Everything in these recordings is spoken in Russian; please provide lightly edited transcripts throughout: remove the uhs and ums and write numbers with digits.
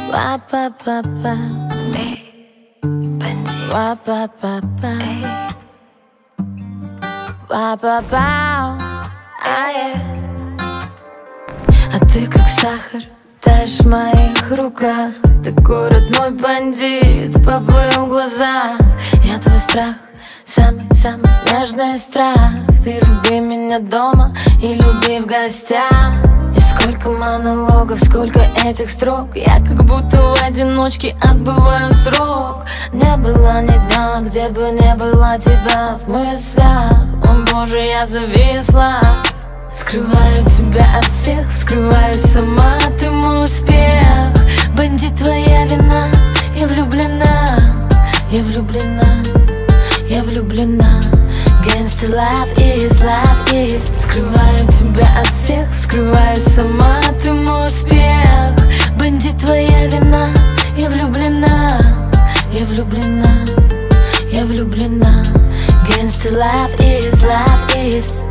Па-па-па-па. Па-па-па-па. Па-па-па. А ты как сахар, таешь в моих руках. Такой родной бандит, поплыл в глазах. Я твой страх, самый-самый нежный страх. Ты люби меня дома и люби в гостях. И сколько монологов, сколько этих строк. Я как будто в одиночке отбываю срок. Не было ни дня, где бы не было тебя в мыслях. О боже, я зависла. Скрываю тебя от всех, вскрываю сама, ты мой успех. Бандит, твоя вина, я влюблена, я влюблена, я влюблена. Gangsta love is. Скрываю тебя от всех, вскрываю сама, ты мой успех. Бандит, твоя вина, я влюблена, я влюблена, я влюблена. Gangsta love is.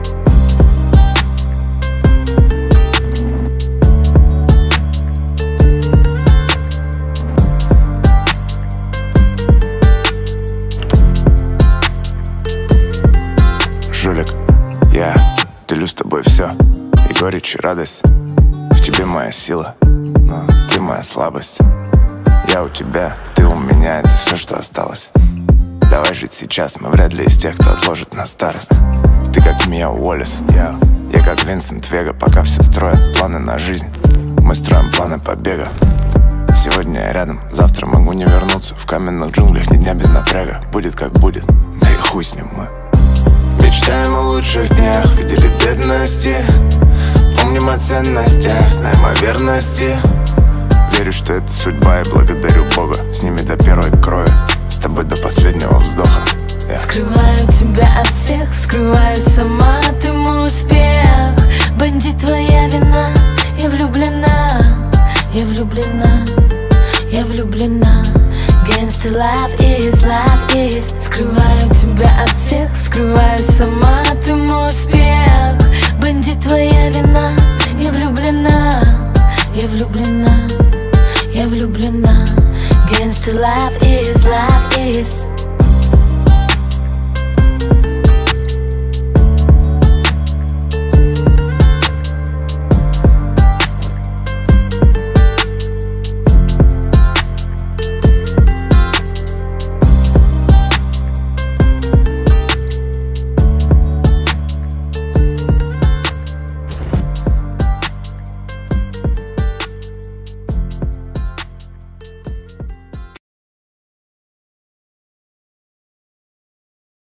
Жулик, я делю с тобой все, и горечь, и радость. В тебе моя сила, но ты моя слабость. Я у тебя, ты у меня, это все, что осталось. Давай жить сейчас, мы вряд ли из тех, кто отложит на старость. Ты как Мия Уоллес, я как Винсент Вега. Пока все строят планы на жизнь, мы строим планы побега. Сегодня я рядом, завтра могу не вернуться. В каменных джунглях ни дня без напряга. Будет как будет, да и хуй с ним мы. Мечтаем о лучших днях, видели бедности. Помним о ценностях, знаем о верности. Верю, что это судьба, и благодарю Бога. С ними до первой крови, с тобой до последнего вздоха. Скрываю тебя от всех, вскрываю сама, ты мой успех. Бандит, твоя вина, я влюблена, я влюблена, я влюблена. Gangsta love is. Скрываю тебя от всех, вскрываю сама, ты мой успех. Бандит, твоя вина, я влюблена, я влюблена, я влюблена. Gangsta love is.